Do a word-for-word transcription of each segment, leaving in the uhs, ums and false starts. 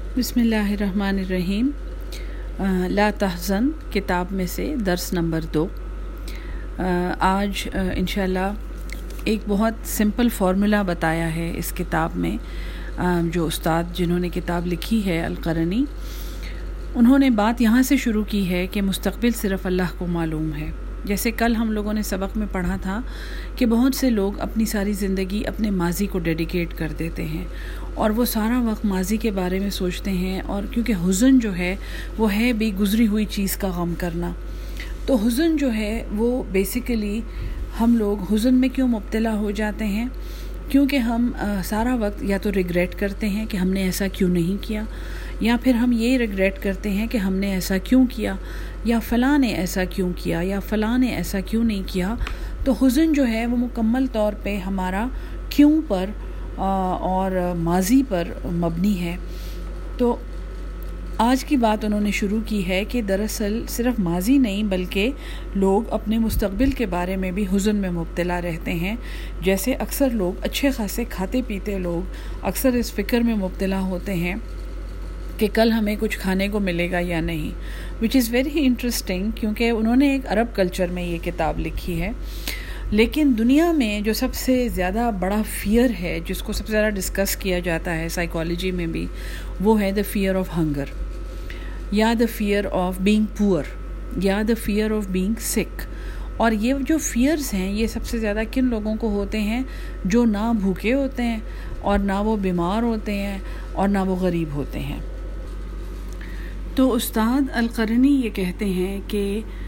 بسم اللہ الرحمن الرحیم۔ لا تحزن کتاب میں سے درس نمبر دو۔ آج انشاءاللہ ایک بہت سمپل فارمولا بتایا ہے اس کتاب میں، جو استاد جنہوں نے کتاب لکھی ہے القرنی، انہوں نے بات یہاں سے شروع کی ہے کہ مستقبل صرف اللہ کو معلوم ہے۔ جیسے کل ہم لوگوں نے سبق میں پڑھا تھا کہ بہت سے لوگ اپنی ساری زندگی اپنے ماضی کو ڈیڈیکیٹ کر دیتے ہیں اور وہ سارا وقت ماضی کے بارے میں سوچتے ہیں، اور کیونکہ حزن جو ہے وہ ہے بھی گزری ہوئی چیز کا غم کرنا، تو حزن جو ہے وہ بیسیکلی ہم لوگ حزن میں کیوں مبتلا ہو جاتے ہیں؟ کیونکہ ہم سارا وقت یا تو ریگریٹ کرتے ہیں کہ ہم نے ایسا کیوں نہیں کیا، یا پھر ہم یہ ریگریٹ کرتے ہیں کہ ہم نے ایسا کیوں کیا، یا فلاں نے ایسا کیوں کیا، یا فلاں نے ایسا کیوں نہیں کیا۔ تو حزن جو ہے وہ مکمل طور پہ ہمارا کیوں پر اور ماضی پر مبنی ہے۔ تو آج کی بات انہوں نے شروع کی ہے کہ دراصل صرف ماضی نہیں بلکہ لوگ اپنے مستقبل کے بارے میں بھی حزن میں مبتلا رہتے ہیں۔ جیسے اکثر لوگ اچھے خاصے کھاتے پیتے لوگ اکثر اس فکر میں مبتلا ہوتے ہیں کہ کل ہمیں کچھ کھانے کو ملے گا یا نہیں، وچ از ویری انٹرسٹنگ، کیونکہ انہوں نے ایک عرب کلچر میں یہ کتاب لکھی ہے۔ لیکن دنیا میں جو سب سے زیادہ بڑا فیئر ہے، جس کو سب سے زیادہ ڈسکس کیا جاتا ہے سائیکالوجی میں بھی، وہ ہے دا فیئر آف ہنگر، یا دا فیئر آف بینگ پور، یا دا فیئر آف بینگ سک۔ اور یہ جو فیئرز ہیں یہ سب سے زیادہ کن لوگوں کو ہوتے ہیں؟ جو نہ بھوکے ہوتے ہیں، اور نہ وہ بیمار ہوتے ہیں، اور نہ وہ غریب ہوتے ہیں۔ تو استاد القرنی یہ کہتے ہیں کہ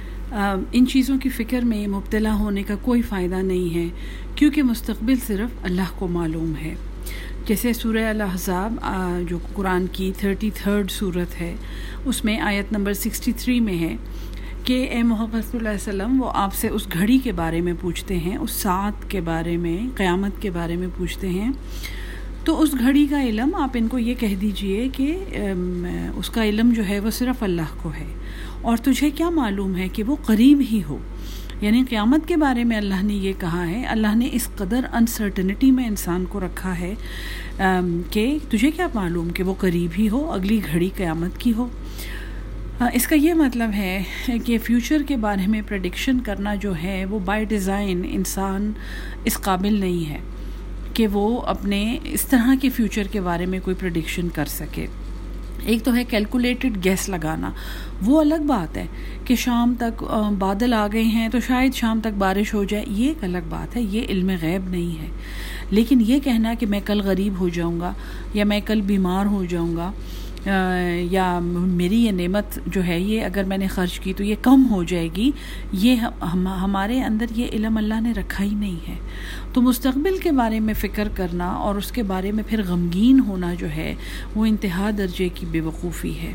ان چیزوں کی فکر میں مبتلا ہونے کا کوئی فائدہ نہیں ہے، کیونکہ مستقبل صرف اللہ کو معلوم ہے۔ جیسے سورہ الاحزاب جو قرآن کی تھرٹی تھرڈ صورت ہے، اس میں آیت نمبر سکسٹی تھری میں ہے کہ اے محمد صلی اللہ علیہ وسلم، وہ آپ سے اس گھڑی کے بارے میں پوچھتے ہیں، اس ساعت کے بارے میں، قیامت کے بارے میں پوچھتے ہیں، تو اس گھڑی کا علم آپ ان کو یہ کہہ دیجئے کہ اس کا علم جو ہے وہ صرف اللہ کو ہے، اور تجھے کیا معلوم ہے کہ وہ قریب ہی ہو۔ یعنی قیامت کے بارے میں اللہ نے یہ کہا ہے، اللہ نے اس قدر انسرٹنٹی میں انسان کو رکھا ہے کہ تجھے کیا معلوم کہ وہ قریب ہی ہو، اگلی گھڑی قیامت کی ہو۔ اس کا یہ مطلب ہے کہ فیوچر کے بارے میں پریڈکشن کرنا جو ہے وہ بائی ڈیزائن انسان اس قابل نہیں ہے کہ وہ اپنے اس طرح کے فیوچر کے بارے میں کوئی پریڈکشن کر سکے۔ ایک تو ہے کیلکولیٹڈ گیس لگانا، وہ الگ بات ہے کہ شام تک بادل آ گئے ہیں تو شاید شام تک بارش ہو جائے، یہ ایک الگ بات ہے، یہ علم غیب نہیں ہے۔ لیکن یہ کہنا کہ میں کل غریب ہو جاؤں گا، یا میں کل بیمار ہو جاؤں گا، یا میری یہ نعمت جو ہے یہ اگر میں نے خرچ کی تو یہ کم ہو جائے گی، یہ ہم ہمارے اندر یہ علم اللہ نے رکھا ہی نہیں ہے۔ تو مستقبل کے بارے میں فکر کرنا اور اس کے بارے میں پھر غمگین ہونا جو ہے وہ انتہا درجے کی بے وقوفی ہے۔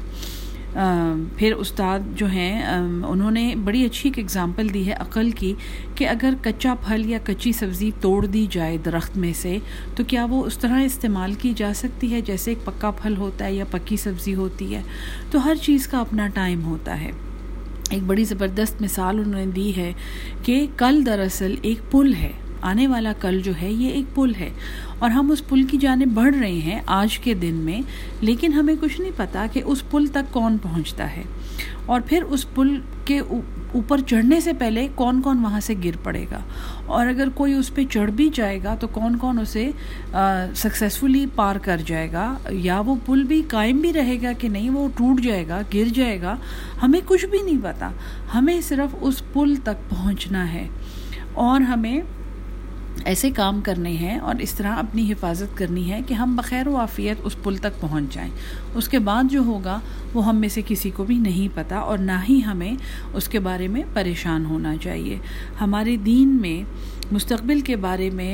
پھر استاد جو ہیں انہوں نے بڑی اچھی ایک اگزامپل دی ہے عقل کی، کہ اگر کچا پھل یا کچی سبزی توڑ دی جائے درخت میں سے تو کیا وہ اس طرح استعمال کی جا سکتی ہے جیسے ایک پکا پھل ہوتا ہے یا پکی سبزی ہوتی ہے؟ تو ہر چیز کا اپنا ٹائم ہوتا ہے۔ ایک بڑی زبردست مثال انہوں نے دی ہے کہ کل دراصل ایک پل ہے، آنے والا کل جو ہے یہ ایک پل ہے، اور ہم اس پل کی جانب بڑھ رہے ہیں آج کے دن میں، لیکن ہمیں کچھ نہیں پتا کہ اس پل تک کون پہنچتا ہے، اور پھر اس پل کے اوپر چڑھنے سے پہلے کون کون وہاں سے گر پڑے گا، اور اگر کوئی اس پہ چڑھ بھی جائے گا تو کون کون اسے سکسیسفلی پار کر جائے گا، یا وہ پل بھی قائم بھی رہے گا کہ نہیں، وہ ٹوٹ جائے گا، گر جائے گا، ہمیں کچھ بھی نہیں پتا۔ ہمیں صرف اس پل تک پہنچنا ہے، اور ہمیں ایسے کام کرنے ہیں اور اس طرح اپنی حفاظت کرنی ہے کہ ہم بخیر و عافیت اس پل تک پہنچ جائیں۔ اس کے بعد جو ہوگا وہ ہم میں سے کسی کو بھی نہیں پتا، اور نہ ہی ہمیں اس کے بارے میں پریشان ہونا چاہیے۔ ہمارے دین میں مستقبل کے بارے میں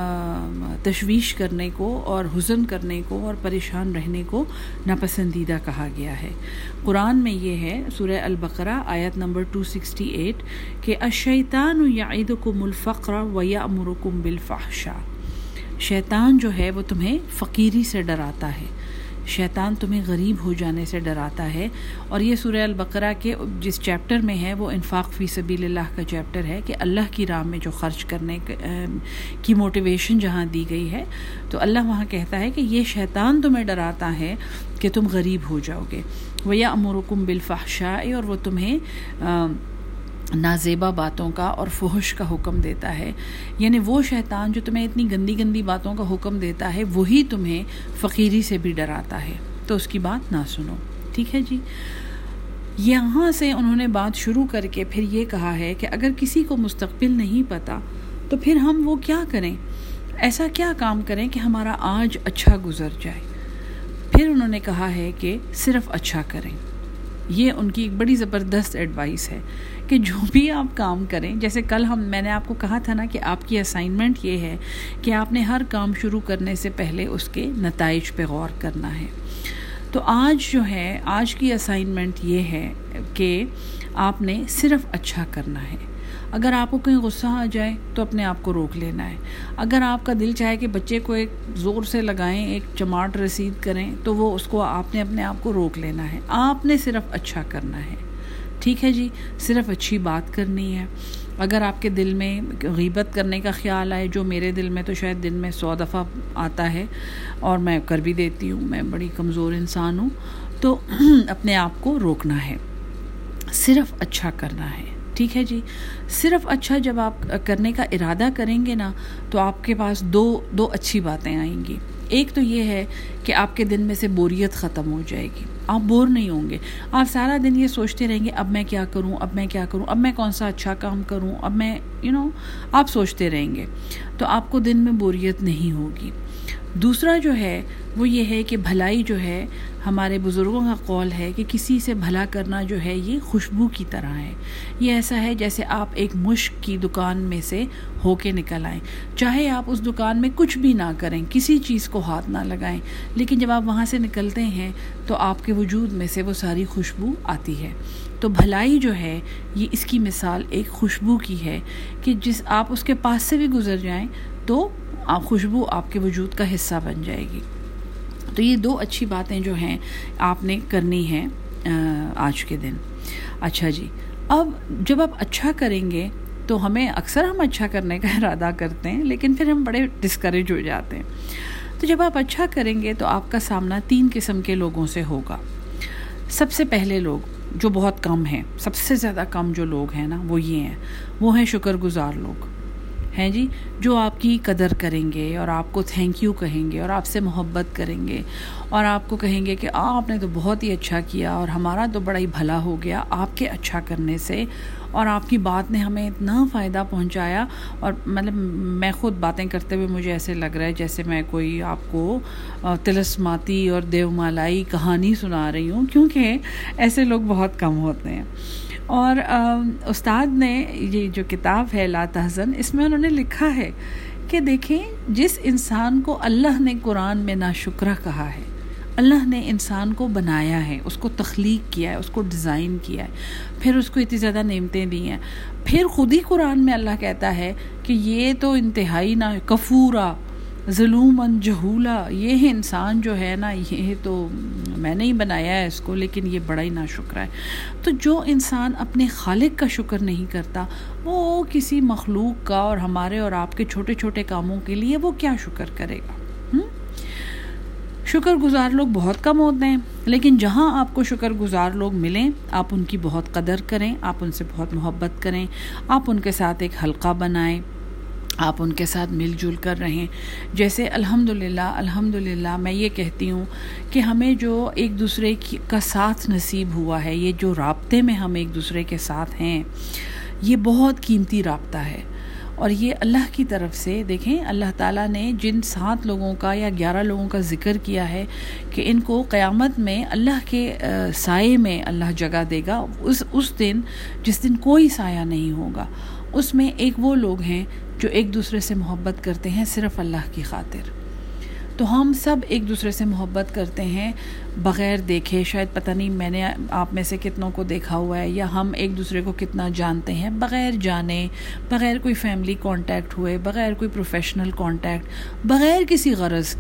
تشویش کرنے کو اور حزن کرنے کو اور پریشان رہنے کو ناپسندیدہ کہا گیا ہے۔ قرآن میں یہ ہے سورہ البقرہ آیت نمبر دو سو اڑسٹھ کہ الشیطان یعدکم الفقر ویأمرکم بالفحشاء، شیطان جو ہے وہ تمہیں فقیری سے ڈراتا ہے، شیطان تمہیں غریب ہو جانے سے ڈراتا ہے. اور یہ سورہ البقرہ کے جس چیپٹر میں ہے وہ انفاق فی سبیل اللہ کا چیپٹر ہے کہ اللہ کی راہ میں جو خرچ کرنے کی موٹیویشن جہاں دی گئی ہے تو اللہ وہاں کہتا ہے کہ یہ شیطان تمہیں ڈراتا ہے کہ تم غریب ہو جاؤ گے. وَيَأْمُرُكُمْ بِالْفَحْشَاءِ اور وہ تمہیں نازیبا باتوں کا اور فحش کا حکم دیتا ہے. یعنی وہ شیطان جو تمہیں اتنی گندی گندی باتوں کا حکم دیتا ہے وہی تمہیں فقیری سے بھی ڈراتا ہے, تو اس کی بات نہ سنو. ٹھیک ہے جی. یہاں سے انہوں نے بات شروع کر کے پھر یہ کہا ہے کہ اگر کسی کو مستقبل نہیں پتہ تو پھر ہم وہ کیا کریں, ایسا کیا کام کریں کہ ہمارا آج اچھا گزر جائے. پھر انہوں نے کہا ہے کہ صرف اچھا کریں. یہ ان کی ایک بڑی زبردست ایڈوائس ہے کہ جو بھی آپ کام کریں, جیسے کل ہم میں نے آپ کو کہا تھا نا کہ آپ کی اسائنمنٹ یہ ہے کہ آپ نے ہر کام شروع کرنے سے پہلے اس کے نتائج پہ غور کرنا ہے. تو آج جو ہے آج کی اسائنمنٹ یہ ہے کہ آپ نے صرف اچھا کرنا ہے. اگر آپ کو کہیں غصہ آ جائے تو اپنے آپ کو روک لینا ہے. اگر آپ کا دل چاہے کہ بچے کو ایک زور سے لگائیں, ایک چماٹ رسید کریں, تو وہ اس کو آپ نے اپنے آپ کو روک لینا ہے. آپ نے صرف اچھا کرنا ہے. ٹھیک ہے جی. صرف اچھی بات کرنی ہے. اگر آپ کے دل میں غیبت کرنے کا خیال آئے, جو میرے دل میں تو شاید دن میں سو دفعہ آتا ہے اور میں کر بھی دیتی ہوں, میں بڑی کمزور انسان ہوں, تو اپنے آپ کو روکنا ہے. صرف اچھا کرنا ہے. ٹھیک ہے جی. صرف اچھا جب آپ کرنے کا ارادہ کریں گے نا تو آپ کے پاس دو دو اچھی باتیں آئیں گی. ایک تو یہ ہے کہ آپ کے دن میں سے بوریت ختم ہو جائے گی. آپ بور نہیں ہوں گے. آپ سارا دن یہ سوچتے رہیں گے اب میں کیا کروں, اب میں کیا کروں, اب میں کون سا اچھا کام کروں, اب میں یو نو آپ سوچتے رہیں گے, تو آپ کو دن میں بوریت نہیں ہوگی. دوسرا جو ہے وہ یہ ہے کہ بھلائی جو ہے, ہمارے بزرگوں کا قول ہے کہ کسی سے بھلا کرنا جو ہے یہ خوشبو کی طرح ہے. یہ ایسا ہے جیسے آپ ایک مشک کی دکان میں سے ہو کے نکل آئیں. چاہے آپ اس دکان میں کچھ بھی نہ کریں, کسی چیز کو ہاتھ نہ لگائیں, لیکن جب آپ وہاں سے نکلتے ہیں تو آپ کے وجود میں سے وہ ساری خوشبو آتی ہے. تو بھلائی جو ہے یہ اس کی مثال ایک خوشبو کی ہے کہ جس آپ اس کے پاس سے بھی گزر جائیں تو آپ خوشبو آپ کے وجود کا حصہ بن جائے گی. تو یہ دو اچھی باتیں جو ہیں آپ نے کرنی ہیں آج کے دن. اچھا جی. اب جب آپ اچھا کریں گے تو ہمیں اکثر ہم اچھا کرنے کا ارادہ کرتے ہیں لیکن پھر ہم بڑے ڈسکریج ہو جاتے ہیں. تو جب آپ اچھا کریں گے تو آپ کا سامنا تین قسم کے لوگوں سے ہوگا. سب سے پہلے لوگ جو بہت کم ہیں, سب سے زیادہ کم جو لوگ ہیں نا وہ یہ ہیں, وہ ہیں شکر گزار لوگ ہیں جی, جو آپ کی قدر کریں گے اور آپ کو تھینک یو کہیں گے اور آپ سے محبت کریں گے اور آپ کو کہیں گے کہ آپ نے تو بہت ہی اچھا کیا اور ہمارا تو بڑا ہی بھلا ہو گیا آپ کے اچھا کرنے سے, اور آپ کی بات نے ہمیں اتنا فائدہ پہنچایا. اور مطلب میں خود باتیں کرتے ہوئے مجھے ایسے لگ رہا ہے جیسے میں کوئی آپ کو تلسماتی اور دیومالائی کہانی سنا رہی ہوں, کیونکہ ایسے لوگ بہت کم ہوتے ہیں. اور استاد نے یہ جو کتاب ہے لا تحزن, اس میں انہوں نے لکھا ہے کہ دیکھیں جس انسان کو اللہ نے قرآن میں ناشکرہ کہا ہے, اللہ نے انسان کو بنایا ہے, اس کو تخلیق کیا ہے, اس کو ڈیزائن کیا ہے, پھر اس کو اتنی زیادہ نعمتیں دی ہیں, پھر خود ہی قرآن میں اللہ کہتا ہے کہ یہ تو انتہائی نہ کفورا ظلوماً جہولا, یہ انسان جو ہے نا یہ تو میں نے ہی بنایا ہے اس کو لیکن یہ بڑا ہی ناشکر ہے. تو جو انسان اپنے خالق کا شکر نہیں کرتا وہ کسی مخلوق کا اور ہمارے اور آپ کے چھوٹے چھوٹے کاموں کے لیے وہ کیا شکر کرے گا. شکر گزار لوگ بہت کم ہوتے ہیں, لیکن جہاں آپ کو شکر گزار لوگ ملیں آپ ان کی بہت قدر کریں, آپ ان سے بہت محبت کریں, آپ ان کے ساتھ ایک حلقہ بنائیں, آپ ان کے ساتھ مل جل کر رہیں. جیسے الحمدللہ الحمدللہ میں یہ کہتی ہوں کہ ہمیں جو ایک دوسرے کا ساتھ نصیب ہوا ہے, یہ جو رابطے میں ہم ایک دوسرے کے ساتھ ہیں, یہ بہت قیمتی رابطہ ہے. اور یہ اللہ کی طرف سے, دیکھیں اللہ تعالیٰ نے جن سات لوگوں کا یا گیارہ لوگوں کا ذکر کیا ہے کہ ان کو قیامت میں اللہ کے سائے میں اللہ جگہ دے گا, اس اس دن جس دن کوئی سایہ نہیں ہوگا, اس میں ایک وہ لوگ ہیں جو ایک دوسرے سے محبت کرتے ہیں صرف اللہ کی خاطر. تو ہم سب ایک دوسرے سے محبت کرتے ہیں بغیر دیکھے, شاید پتہ نہیں میں نے آپ میں سے کتنوں کو دیکھا ہوا ہے یا ہم ایک دوسرے کو کتنا جانتے ہیں بغیر جانے, بغیر کوئی فیملی کانٹیکٹ ہوئے, بغیر کوئی پروفیشنل کانٹیکٹ, بغیر کسی غرض کے.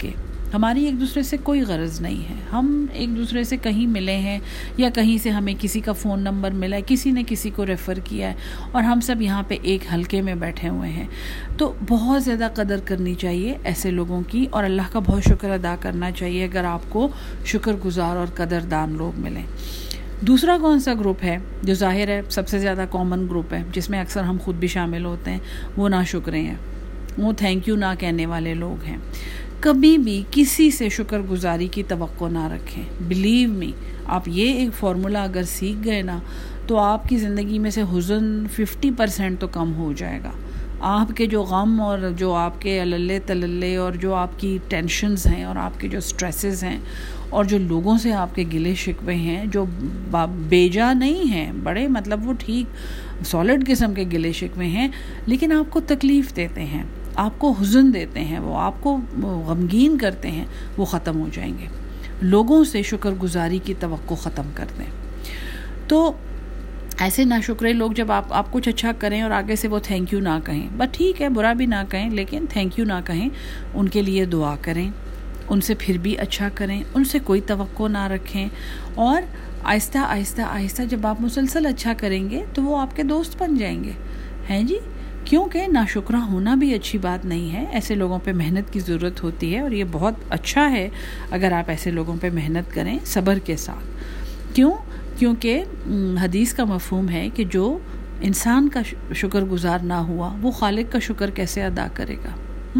ہماری ایک دوسرے سے کوئی غرض نہیں ہے. ہم ایک دوسرے سے کہیں ملے ہیں یا کہیں سے ہمیں کسی کا فون نمبر ملا ہے, کسی نے کسی کو ریفر کیا ہے, اور ہم سب یہاں پہ ایک حلقے میں بیٹھے ہوئے ہیں. تو بہت زیادہ قدر کرنی چاہیے ایسے لوگوں کی, اور اللہ کا بہت شکر ادا کرنا چاہیے اگر آپ کو شکر گزار اور قدردان لوگ ملیں. دوسرا کون سا گروپ ہے جو ظاہر ہے سب سے زیادہ کامن گروپ ہے, جس میں اکثر ہم خود بھی شامل ہوتے ہیں, وہ ناشکرے ہیں. وہ تھینک یو نہ کہنے والے لوگ ہیں. کبھی بھی کسی سے شکر گزاری کی توقع نہ رکھیں. بلیو می, آپ یہ ایک فارمولہ اگر سیکھ گئے نا تو آپ کی زندگی میں سے حزن ففٹی پرسینٹ تو کم ہو جائے گا. آپ کے جو غم اور جو آپ کے اللے تللے اور جو آپ کی ٹینشنز ہیں اور آپ کے جو سٹریسز ہیں اور جو لوگوں سے آپ کے گلے شکوے ہیں جو بیجا نہیں ہیں, بڑے مطلب وہ ٹھیک سالڈ قسم کے گلے شکوے ہیں, لیکن آپ کو تکلیف دیتے ہیں, آپ کو حزن دیتے ہیں, وہ آپ کو غمگین کرتے ہیں, وہ ختم ہو جائیں گے. لوگوں سے شکر گزاری کی توقع ختم کر دیں. تو ایسے ناشکرے لوگ جب آپ آپ کچھ اچھا کریں اور آگے سے وہ تھینک یو نہ کہیں, بس ٹھیک ہے برا بھی نہ کہیں لیکن تھینک یو نہ کہیں, ان کے لیے دعا کریں, ان سے پھر بھی اچھا کریں, ان سے کوئی توقع نہ رکھیں, اور آہستہ آہستہ آہستہ جب آپ مسلسل اچھا کریں گے تو وہ آپ کے دوست بن جائیں گے, ہیں جی. کیونکہ ناشکرہ ہونا بھی اچھی بات نہیں ہے, ایسے لوگوں پہ محنت کی ضرورت ہوتی ہے, اور یہ بہت اچھا ہے اگر آپ ایسے لوگوں پہ محنت کریں صبر کے ساتھ. کیوں؟ کیونکہ حدیث کا مفہوم ہے کہ جو انسان کا شکر گزار نہ ہوا وہ خالق کا شکر کیسے ادا کرے گا.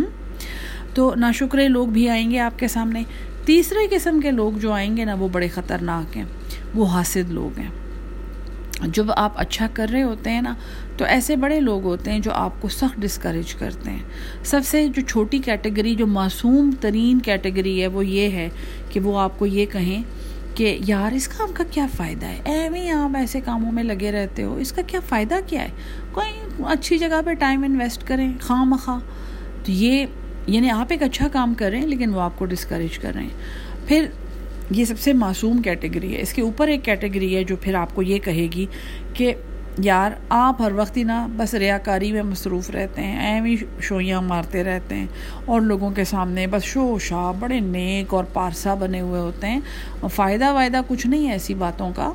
تو ناشکرے لوگ بھی آئیں گے آپ کے سامنے. تیسرے قسم کے لوگ جو آئیں گے نا وہ بڑے خطرناک ہیں, وہ حاسد لوگ ہیں. جب آپ اچھا کر رہے ہوتے ہیں نا تو ایسے بڑے لوگ ہوتے ہیں جو آپ کو سخت ڈسکریج کرتے ہیں. سب سے جو چھوٹی کیٹیگری, جو معصوم ترین کیٹیگری ہے, وہ یہ ہے کہ وہ آپ کو یہ کہیں کہ یار اس کام کا کیا فائدہ ہے, ایویں آپ ایسے کاموں میں لگے رہتے ہو, اس کا کیا فائدہ کیا ہے, کوئی اچھی جگہ پہ ٹائم انویسٹ کریں خواہ مخواہ. تو یہ یعنی آپ ایک اچھا کام کر رہے ہیں لیکن وہ آپ کو ڈسکریج کر رہے ہیں. پھر یہ سب سے معصوم کیٹیگری ہے. اس کے اوپر ایک کیٹیگری ہے جو پھر آپ کو یہ کہے گی کہ یار آپ ہر وقت ہی نا بس ریاکاری میں مصروف رہتے ہیں, ایویں شویاں مارتے رہتے ہیں, اور لوگوں کے سامنے بس شو شاہ بڑے نیک اور پارسا بنے ہوئے ہوتے ہیں, اور فائدہ وائدہ کچھ نہیں ہے ایسی باتوں کا,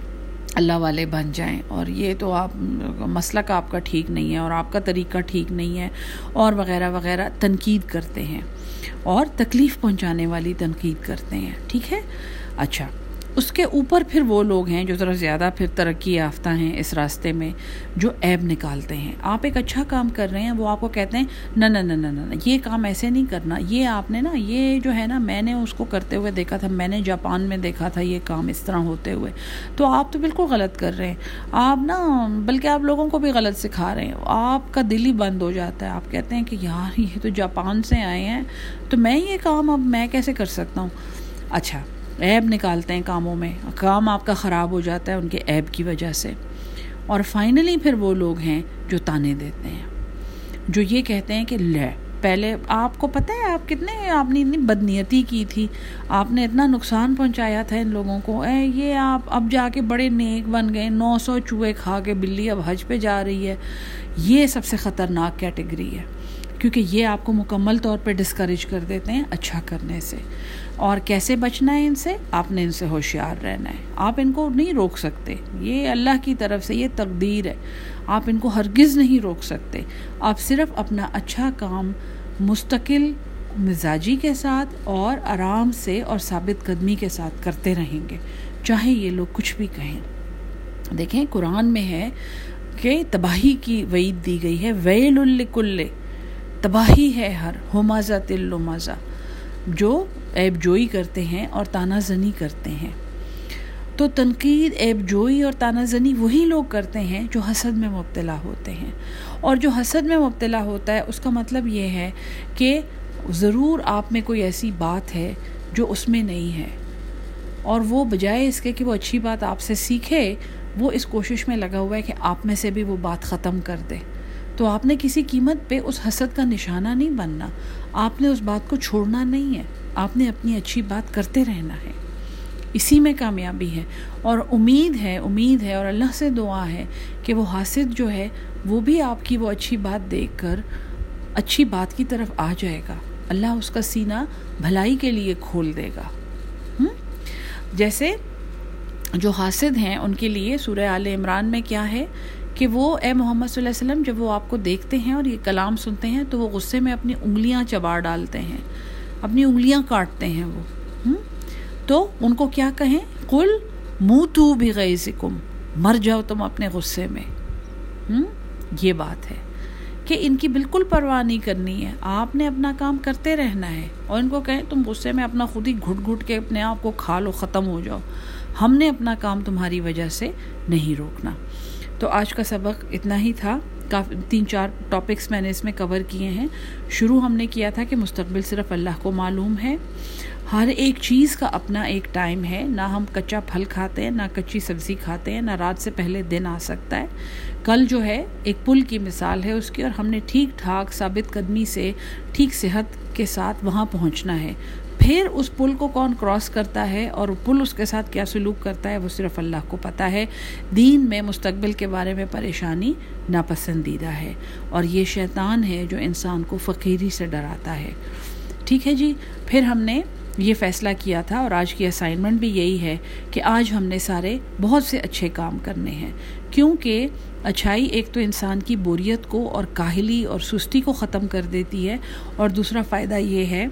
اللہ والے بن جائیں. اور یہ تو آپ مسلک آپ کا ٹھیک نہیں ہے اور آپ کا طریقہ ٹھیک نہیں ہے, اور وغیرہ وغیرہ تنقید کرتے ہیں, اور تکلیف پہنچانے والی تنقید کرتے ہیں. ٹھیک ہے. اچھا, اس کے اوپر پھر وہ لوگ ہیں جو ذرا زیادہ پھر ترقی یافتہ ہیں اس راستے میں, جو عیب نکالتے ہیں. آپ ایک اچھا کام کر رہے ہیں, وہ آپ کو کہتے ہیں نہ نہ نہ نہ یہ کام ایسے نہیں کرنا, یہ آپ نے نا یہ جو ہے نا میں نے اس کو کرتے ہوئے دیکھا تھا, میں نے جاپان میں دیکھا تھا یہ کام اس طرح ہوتے ہوئے, تو آپ تو بالکل غلط کر رہے ہیں. آپ نا بلکہ آپ لوگوں کو بھی غلط سکھا رہے ہیں. آپ کا دل ہی بند ہو جاتا ہے. آپ کہتے ہیں کہ یار یہ تو جاپان سے آئے ہیں تو میں یہ کام اب میں کیسے کر سکتا ہوں. اچھا, عیب نکالتے ہیں کاموں میں, کام آپ کا خراب ہو جاتا ہے ان کے عیب کی وجہ سے. اور فائنلی پھر وہ لوگ ہیں جو تانے دیتے ہیں, جو یہ کہتے ہیں کہ لے پہلے آپ کو پتہ ہے آپ کتنے آپ نے اتنی بدنیتی کی تھی, آپ نے اتنا نقصان پہنچایا تھا ان لوگوں کو, اے یہ آپ اب جا کے بڑے نیک بن گئے, نو سو چوہے کھا کے بلی اب حج پہ جا رہی ہے. یہ سب سے خطرناک کیٹیگری ہے, کیونکہ یہ آپ کو مکمل طور پہ ڈسکریج کر دیتے ہیں اچھا کرنے سے. اور کیسے بچنا ہے ان سے؟ آپ نے ان سے ہوشیار رہنا ہے. آپ ان کو نہیں روک سکتے, یہ اللہ کی طرف سے یہ تقدیر ہے, آپ ان کو ہرگز نہیں روک سکتے. آپ صرف اپنا اچھا کام مستقل مزاجی کے ساتھ اور آرام سے اور ثابت قدمی کے ساتھ کرتے رہیں گے, چاہے یہ لوگ کچھ بھی کہیں. دیکھیں قرآن میں ہے کہ تباہی کی وعید دی گئی ہے, ویل لکل, تباہی ہے ہر ہمزہ لمزہ, جو عیب جوئی کرتے ہیں اور تانا زنی کرتے ہیں. تو تنقید, عیب جوئی اور تانا زنی وہی لوگ کرتے ہیں جو حسد میں مبتلا ہوتے ہیں. اور جو حسد میں مبتلا ہوتا ہے اس کا مطلب یہ ہے کہ ضرور آپ میں کوئی ایسی بات ہے جو اس میں نہیں ہے, اور وہ بجائے اس کے کہ وہ اچھی بات آپ سے سیکھے, وہ اس کوشش میں لگا ہوا ہے کہ آپ میں سے بھی وہ بات ختم کر دے. تو آپ نے کسی قیمت پہ اس حسد کا نشانہ نہیں بننا, آپ نے اس بات کو چھوڑنا نہیں ہے, آپ نے اپنی اچھی بات کرتے رہنا ہے. اسی میں کامیابی ہے. اور امید ہے امید ہے اور اللہ سے دعا ہے کہ وہ حاسد جو ہے وہ بھی آپ کی وہ اچھی بات دیکھ کر اچھی بات کی طرف آ جائے گا, اللہ اس کا سینہ بھلائی کے لیے کھول دے گا. جیسے جو حاسد ہیں ان کے لیے سورہ آل عمران میں کیا ہے کہ وہ اے محمد صلی اللہ علیہ وسلم جب وہ آپ کو دیکھتے ہیں اور یہ کلام سنتے ہیں تو وہ غصے میں اپنی انگلیاں چبا ڈالتے ہیں, اپنی انگلیاں کاٹتے ہیں وہ. تو ان کو کیا کہیں, قل موتوا بغیظکم, مر جاؤ تم اپنے غصے میں. یہ بات ہے کہ ان کی بالکل پرواہ نہیں کرنی ہے, آپ نے اپنا کام کرتے رہنا ہے. اور ان کو کہیں تم غصے میں اپنا خود ہی گھٹ گھٹ کے اپنے آپ کو کھا لو, ختم ہو جاؤ, ہم نے اپنا کام تمہاری وجہ سے نہیں روکنا. تو آج کا سبق اتنا ہی تھا. کافی تین چار ٹاپکس میں نے اس میں کور کیے ہیں. شروع ہم نے کیا تھا کہ مستقبل صرف اللہ کو معلوم ہے, ہر ایک چیز کا اپنا ایک ٹائم ہے. نہ ہم کچا پھل کھاتے ہیں, نہ کچی سبزی کھاتے ہیں, نہ رات سے پہلے دن آ سکتا ہے. کل جو ہے ایک پل کی مثال ہے اس کی, اور ہم نے ٹھیک ٹھاک ثابت قدمی سے ٹھیک صحت کے ساتھ وہاں پہنچنا ہے. پھر اس پل کو کون کراس کرتا ہے اور پل اس کے ساتھ کیا سلوک کرتا ہے وہ صرف اللہ کو پتہ ہے. دین میں مستقبل کے بارے میں پریشانی ناپسندیدہ ہے, اور یہ شیطان ہے جو انسان کو فقیری سے ڈراتا ہے. ٹھیک ہے جی. پھر ہم نے یہ فیصلہ کیا تھا, اور آج کی اسائنمنٹ بھی یہی ہے کہ آج ہم نے سارے بہت سے اچھے کام کرنے ہیں, کیونکہ اچھائی ایک تو انسان کی بوریت کو اور کاہلی اور سستی کو ختم کر دیتی ہے, اور دوسرا فائدہ یہ ہے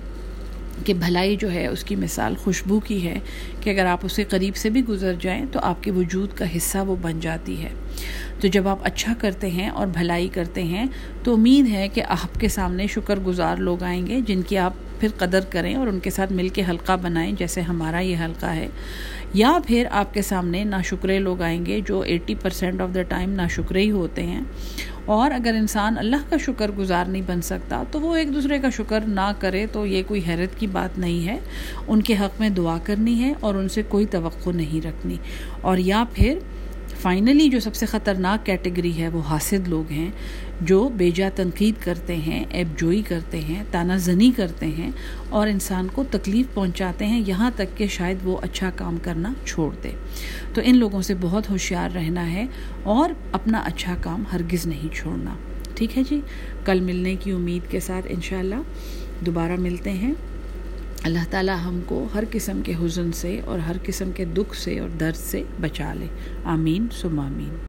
کہ بھلائی جو ہے اس کی مثال خوشبو کی ہے کہ اگر آپ اسے قریب سے بھی گزر جائیں تو آپ کے وجود کا حصہ وہ بن جاتی ہے. تو جب آپ اچھا کرتے ہیں اور بھلائی کرتے ہیں تو امید ہے کہ آپ کے سامنے شکر گزار لوگ آئیں گے جن کی آپ پھر قدر کریں اور ان کے ساتھ مل کے حلقہ بنائیں, جیسے ہمارا یہ حلقہ ہے. یا پھر آپ کے سامنے ناشکرے لوگ آئیں گے جو eighty percent of the time ناشکرے ہی ہوتے ہیں. اور اگر انسان اللہ کا شکر گزار نہیں بن سکتا تو وہ ایک دوسرے کا شکر نہ کرے تو یہ کوئی حیرت کی بات نہیں ہے. ان کے حق میں دعا کرنی ہے اور ان سے کوئی توقع نہیں رکھنی. اور یا پھر فائنلی جو سب سے خطرناک کیٹیگری ہے وہ حاسد لوگ ہیں جو بیجا تنقید کرتے ہیں, عیب جوئی کرتے ہیں, تانا زنی کرتے ہیں اور انسان کو تکلیف پہنچاتے ہیں, یہاں تک کہ شاید وہ اچھا کام کرنا چھوڑ دے. تو ان لوگوں سے بہت ہوشیار رہنا ہے اور اپنا اچھا کام ہرگز نہیں چھوڑنا. ٹھیک ہے جی. کل ملنے کی امید کے ساتھ انشاءاللہ دوبارہ ملتے ہیں. اللہ تعالی ہم کو ہر قسم کے حزن سے اور ہر قسم کے دکھ سے اور درد سے بچا لے. آمین ثم آمین.